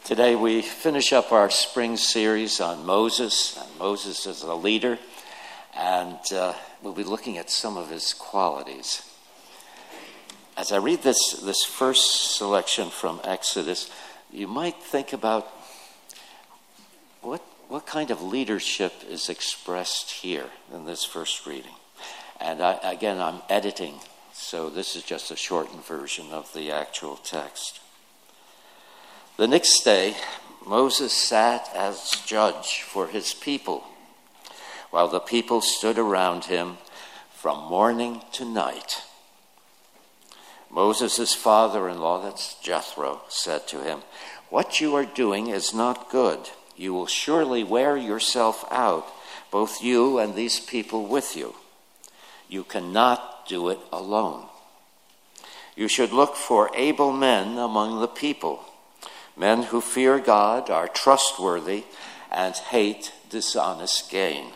Today we finish up our spring series on Moses, and Moses as a leader, and we'll be looking at some of his qualities. As I read this first selection from Exodus, you might think about what kind of leadership is expressed here in this first reading. And I'm editing, so this is just a shortened version of the actual text. The next day, Moses sat as judge for his people, while the people stood around him from morning to night. Moses' father-in-law, that's Jethro, said to him, "What you are doing is not good. You will surely wear yourself out, both you and these people with you. You cannot do it alone. You should look for able men among the people, men who fear God, are trustworthy, and hate dishonest gain.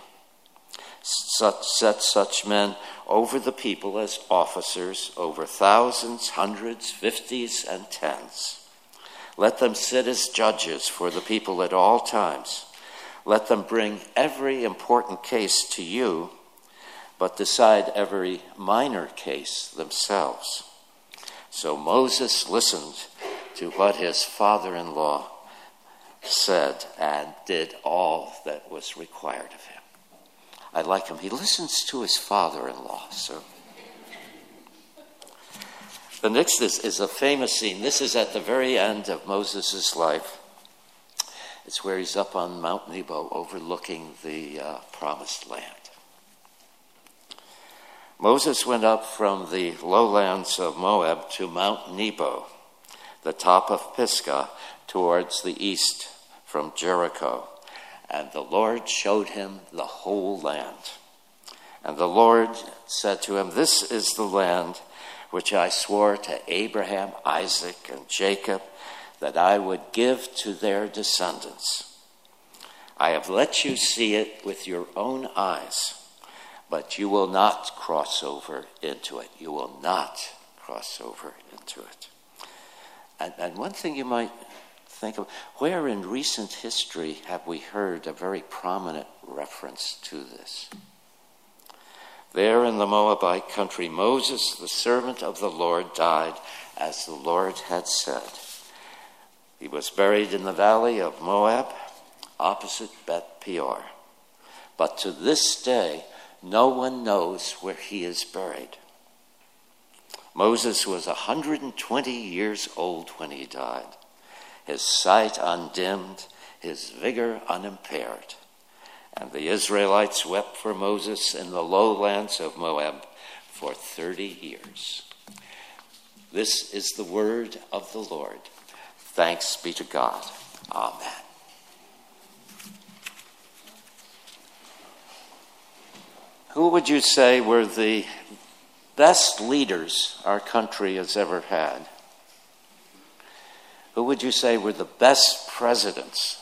Set such men over the people as officers, over thousands, hundreds, fifties, and tens. Let them sit as judges for the people at all times. Let them bring every important case to you, but decide every minor case themselves." So Moses listened to what his father-in-law said and did all that was required of him. I like him. He listens to his father-in-law. So the next is a famous scene. This is at the very end of Moses' life. It's where he's up on Mount Nebo overlooking the promised land. Moses went up from the lowlands of Moab to Mount Nebo, the top of Pisgah, towards the east from Jericho. And the Lord showed him the whole land. And the Lord said to him, "This is the land which I swore to Abraham, Isaac, and Jacob, that I would give to their descendants. I have let you see it with your own eyes, but you will not cross over into it." You will not cross over into it. And one thing you might think of, where in recent history have we heard a very prominent reference to this? There in the Moabite country, Moses, the servant of the Lord, died as the Lord had said. He was buried in the valley of Moab, opposite Beth Peor. But to this day, no one knows where he is buried. Moses was 120 years old when he died, his sight undimmed, his vigor unimpaired. And the Israelites wept for Moses in the lowlands of Moab for 30 years. This is the word of the Lord. Thanks be to God. Amen. Who would you say were the best leaders our country has ever had? Who would you say were the best presidents?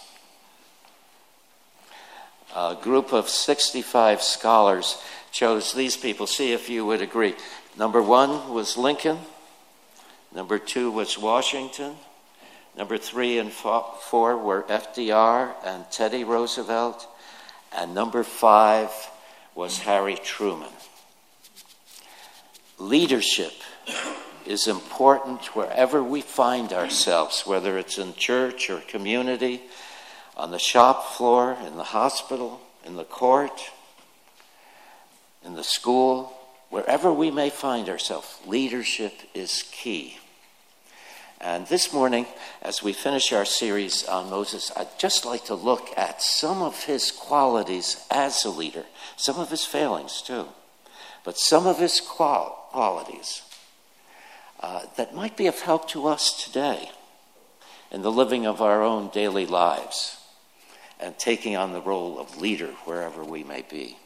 A group of 65 scholars chose these people. See if you would agree. Number 1 was Lincoln. Number 2 was Washington. Number 3 and 4 were FDR and Teddy Roosevelt. And number 5 was Harry Truman. Leadership is important wherever we find ourselves, whether it's in church or community, on the shop floor, in the hospital, in the court, in the school, wherever we may find ourselves. Leadership is key. And this morning, as we finish our series on Moses, I'd just like to look at some of his qualities as a leader, some of his failings too, but some of his qualities that might be of help to us today in the living of our own daily lives and taking on the role of leader wherever we may be.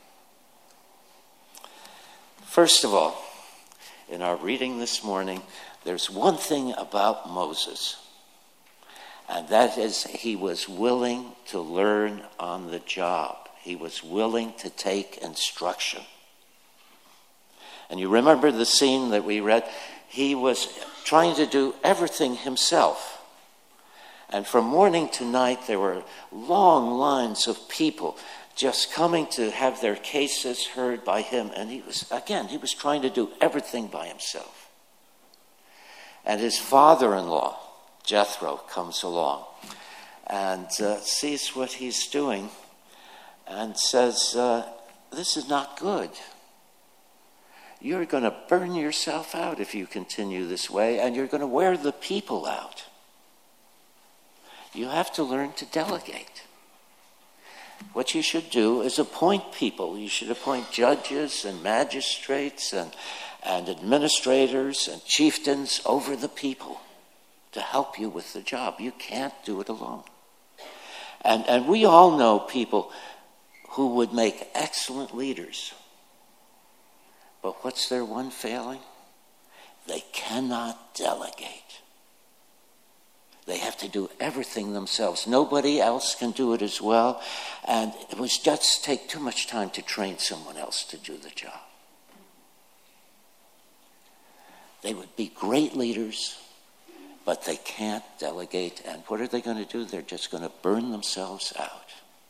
First of all, in our reading this morning, there's one thing about Moses, and that is he was willing to learn on the job. He was willing to take instruction. And you remember the scene that we read? He was trying to do everything himself. And from morning to night, there were long lines of people just coming to have their cases heard by him. And he was trying to do everything by himself. And his father-in-law, Jethro, comes along and sees what he's doing and says, this is not good. You're going to burn yourself out if you continue this way, and you're going to wear the people out. You have to learn to delegate. What you should do is appoint people. You should appoint judges and magistrates and administrators and chieftains over the people to help you with the job. You can't do it alone. And we all know people who would make excellent leaders. But what's their one failing? They cannot delegate. They have to do everything themselves. Nobody else can do it as well. And it would just take too much time to train someone else to do the job. They would be great leaders, but they can't delegate. And what are they going to do? They're just going to burn themselves out.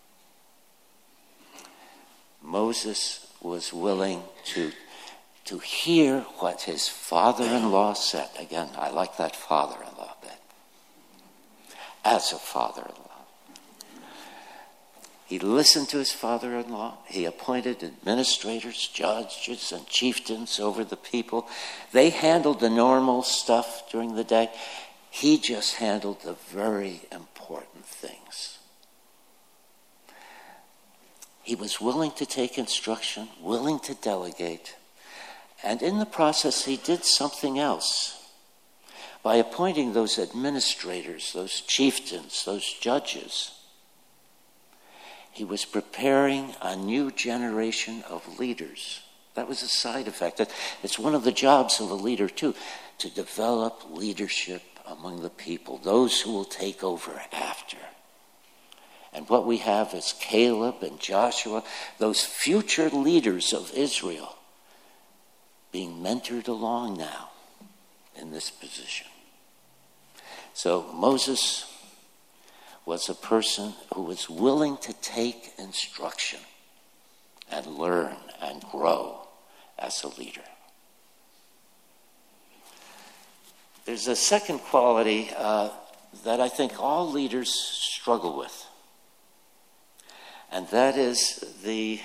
Moses was willing to hear what his father-in-law said. Again, I like that father-in-law bit. As a father-in-law. He listened to his father-in-law. He appointed administrators, judges, and chieftains over the people. They handled the normal stuff during the day. He just handled the very important things. He was willing to take instruction, willing to delegate. And in the process, he did something else. By appointing those administrators, those chieftains, those judges, he was preparing a new generation of leaders. That was a side effect. It's one of the jobs of a leader, too, to develop leadership among the people, those who will take over after. And what we have is Caleb and Joshua, those future leaders of Israel, being mentored along now in this position. So Moses was a person who was willing to take instruction and learn and grow as a leader. There's a second quality that I think all leaders struggle with. And that is the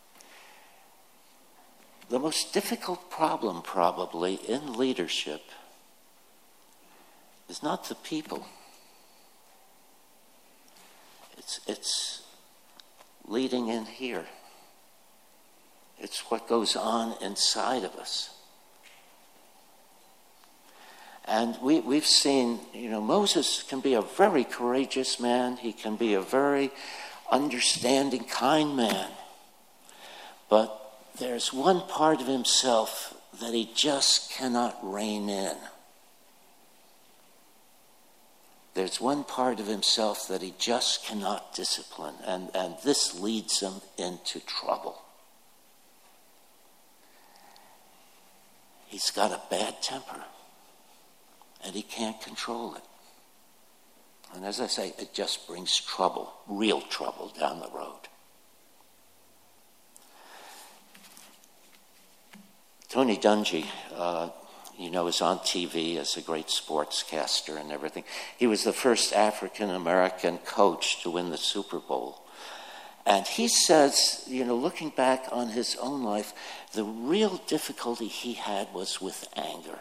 most difficult problem probably in leadership is not the people. It's leading in here. It's what goes on inside of us. And we've seen, Moses can be a very courageous man. He can be a very understanding, kind man. But there's one part of himself that he just cannot rein in. There's one part of himself that he just cannot discipline, and this leads him into trouble. He's got a bad temper, and he can't control it. And as I say, it just brings trouble, real trouble down the road. Tony Dungy, is on TV as a great sportscaster and everything. He was the first African-American coach to win the Super Bowl. And he says, looking back on his own life, the real difficulty he had was with anger.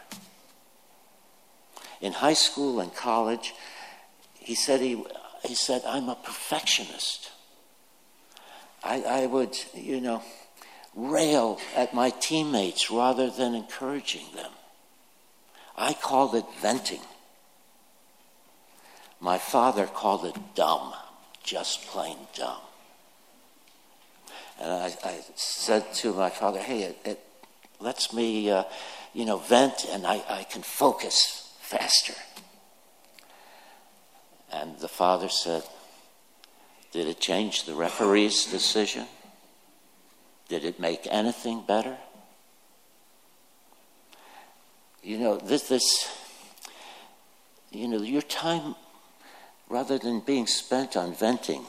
In high school and college, he said, I'm a perfectionist. I would, rail at my teammates rather than encouraging them. I called it venting. My father called it dumb, just plain dumb. And I said to my father, hey, it lets me, vent, and I can focus faster. And the father said, did it change the referee's decision? Did it make anything better? Your time rather than being spent on venting,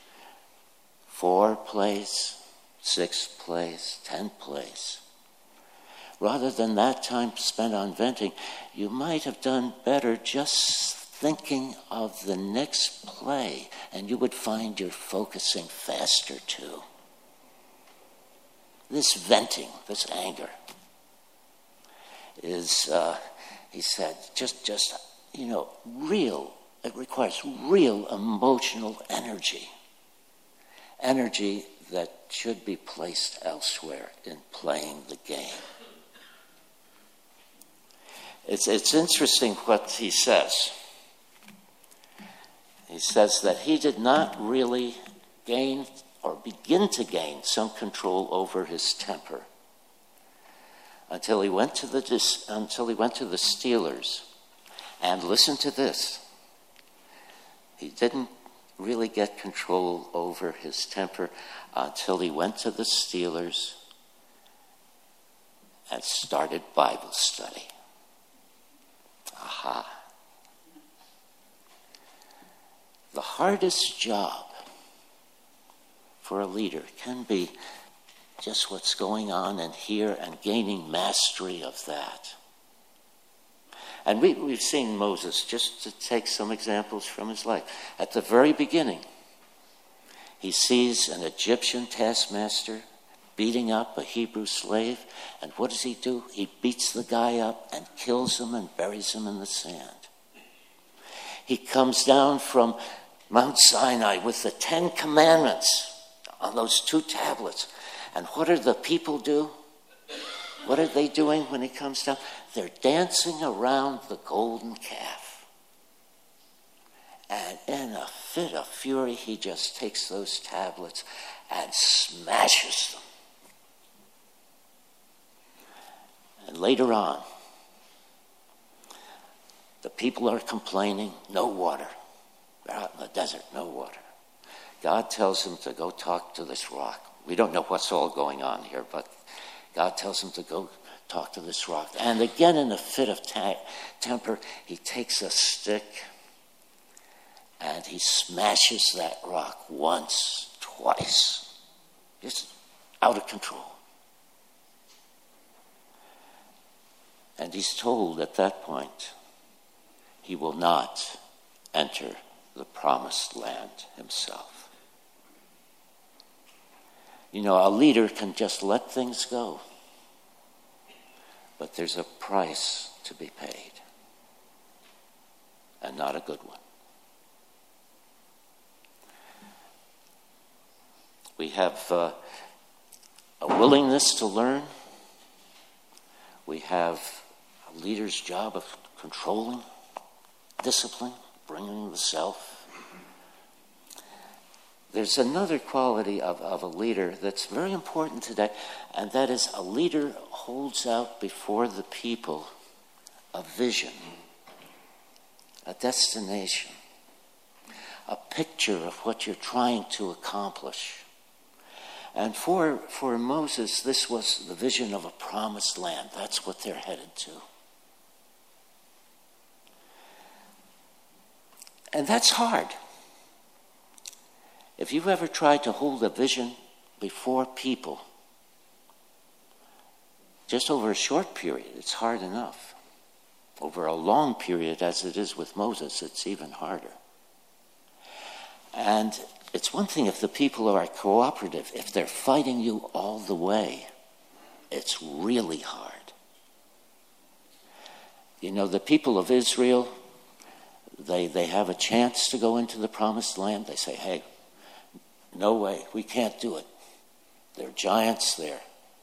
4 plays, 6 plays, 10 plays. Rather than that time spent on venting, you might have done better just thinking of the next play, and you would find you're focusing faster too. This venting, this anger, is, he said, just real. It requires real emotional energy. Energy that should be placed elsewhere in playing the game. It's interesting what he says. He says that he did not really gain or begin to gain some control over his temper until he went to the Steelers. And listen to this. He didn't really get control over his temper until he went to the Steelers and started Bible study. Aha. The hardest job for a leader can be just what's going on in here and gaining mastery of that. And we've seen Moses, just to take some examples from his life. At the very beginning, he sees an Egyptian taskmaster beating up a Hebrew slave. And what does he do? He beats the guy up and kills him and buries him in the sand. He comes down from Mount Sinai with the 10 Commandments on those 2 tablets. And what do the people do? What are they doing when he comes down? They're dancing around the golden calf. And in a fit of fury, he just takes those tablets and smashes them. And later on, the people are complaining, no water. They're out in the desert, no water. God tells him to go talk to this rock. We don't know what's all going on here, but God tells him to go talk to this rock. And again, in a fit of temper, he takes a stick and he smashes that rock once, twice. Just out of control. And he's told at that point, he will not enter the promised land himself. You know, a leader can just let things go. But there's a price to be paid. And not a good one. We have a willingness to learn. We have a leader's job of controlling, discipline, bringing the self. There's another quality of a leader that's very important today, and that is a leader holds out before the people a vision, a destination, a picture of what you're trying to accomplish. And for Moses, this was the vision of a promised land. That's what they're headed to. And that's hard. If you've ever tried to hold a vision before people, just over a short period, it's hard enough. Over a long period, as it is with Moses, it's even harder. And it's one thing if the people are cooperative. If they're fighting you all the way, it's really hard. You know, the people of Israel, they have a chance to go into the promised land. They say, hey, no way, we can't do it. There are giants there.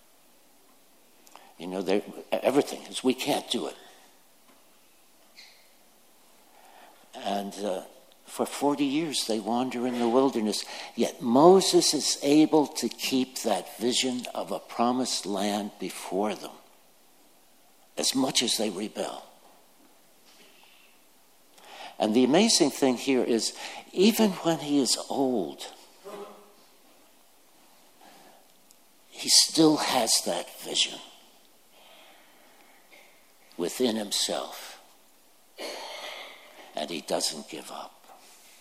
You know, everything is, we can't do it. And for 40 years they wander in the wilderness. Yet Moses is able to keep that vision of a promised land before them as much as they rebel. And the amazing thing here is, even when he is old, he still has that vision within himself. And he doesn't give up.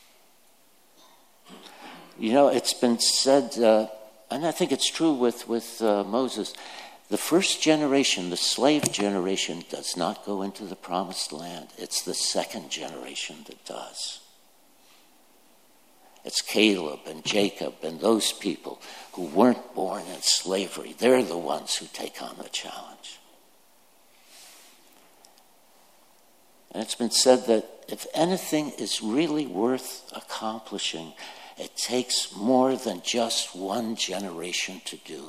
You know, it's been said, and I think it's true with Moses, the first generation, the slave generation, does not go into the promised land. It's the second generation that does. It's Caleb and Jacob and those people who weren't born in slavery. They're the ones who take on the challenge. And it's been said that if anything is really worth accomplishing, it takes more than just one generation to do.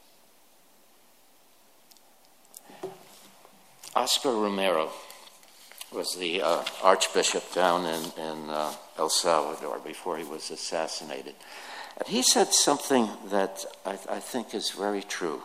Oscar Romero was the archbishop down in El Salvador before he was assassinated. And he said something that I think is very true.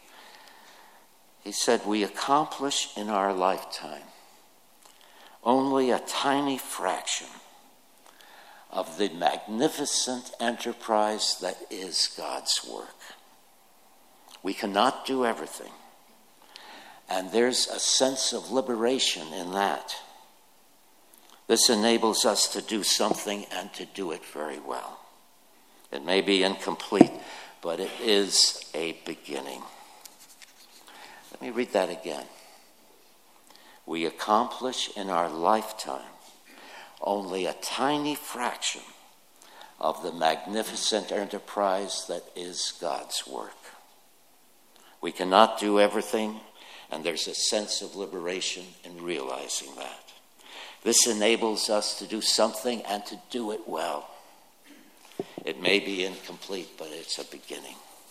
He said, "We accomplish in our lifetime only a tiny fraction of the magnificent enterprise that is God's work. We cannot do everything. And there's a sense of liberation in that. This enables us to do something and to do it very well. It may be incomplete, but it is a beginning." Let me read that again. We accomplish in our lifetime only a tiny fraction of the magnificent enterprise that is God's work. We cannot do everything, and there's a sense of liberation in realizing that. This enables us to do something and to do it well. It may be incomplete, but it's a beginning.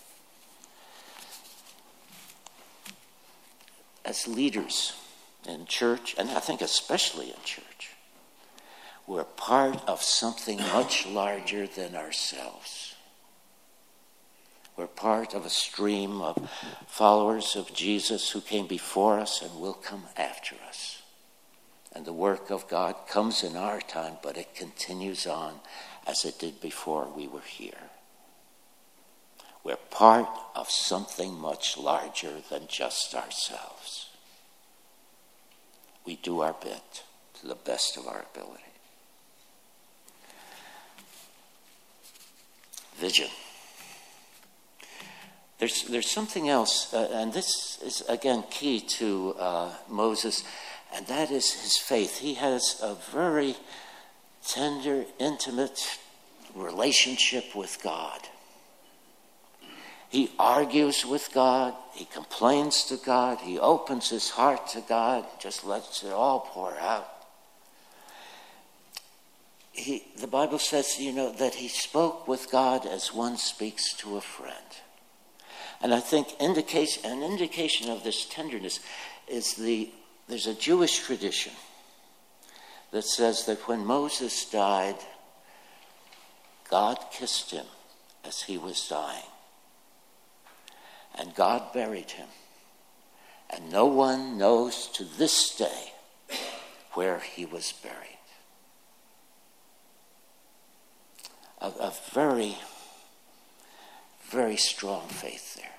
As leaders in church, and I think especially in church, we're part of something much larger than ourselves. We're part of a stream of followers of Jesus who came before us and will come after us. And the work of God comes in our time, but it continues on as it did before we were here. We're part of something much larger than just ourselves. We do our bit to the best of our ability. Vision. There's something else, and this is again key to Moses, and that is his faith. He has a very tender, intimate relationship with God. He argues with God. He complains to God. He opens his heart to God, just lets it all pour out. The Bible says, that he spoke with God as one speaks to a friend. And I think an indication of this tenderness is there's a Jewish tradition that says that when Moses died, God kissed him as he was dying. And God buried him. And no one knows to this day where he was buried. A very, very strong faith there.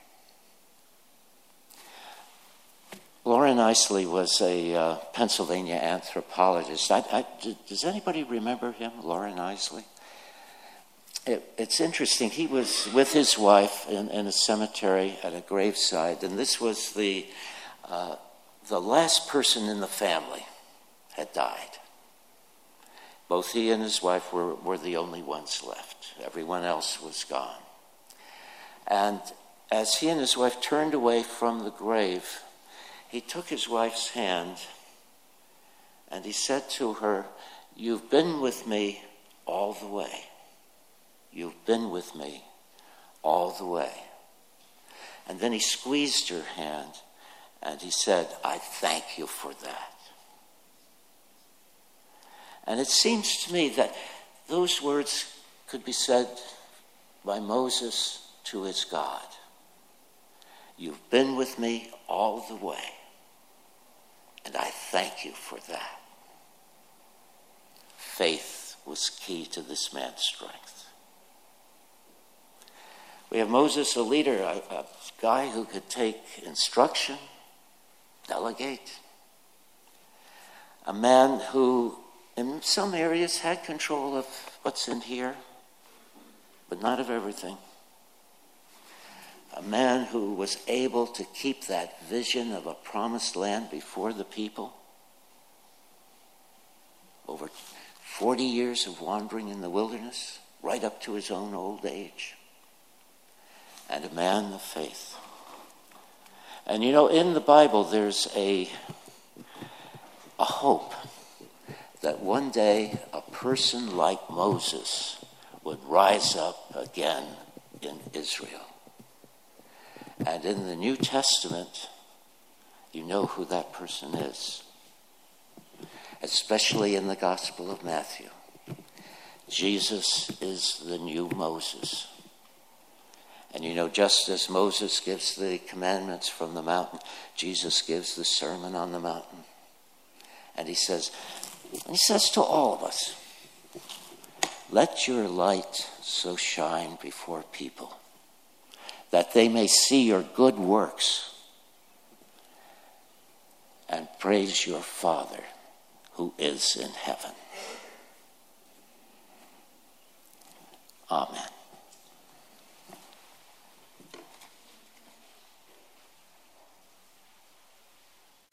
Loren Eiseley was a Pennsylvania anthropologist. Does anybody remember him, Loren Eiseley? It's interesting. He was with his wife in a cemetery at a graveside, and this was the last person in the family had died. Both he and his wife were the only ones left. Everyone else was gone. And as he and his wife turned away from the grave, he took his wife's hand and he said to her, "You've been with me all the way. You've been with me all the way." And then he squeezed her hand and he said, "I thank you for that." And it seems to me that those words could be said by Moses to his God. You've been with me all the way, and I thank you for that. Faith was key to this man's strength. We have Moses, a leader, a guy who could take instruction, delegate. A man who, in some areas, had control of what's in here. but not of everything. A man who was able to keep that vision of a promised land before the people. Over 40 years of wandering in the wilderness, right up to his own old age. And a man of faith. And you know, in the Bible, there's a hope that one day a person like Moses would rise up again in Israel. And in the New Testament, you know who that person is. Especially in the Gospel of Matthew. Jesus is the new Moses. And you know, just as Moses gives the commandments from the mountain, Jesus gives the Sermon on the Mountain. And he says to all of us, let your light so shine before people that they may see your good works and praise your Father who is in heaven. Amen.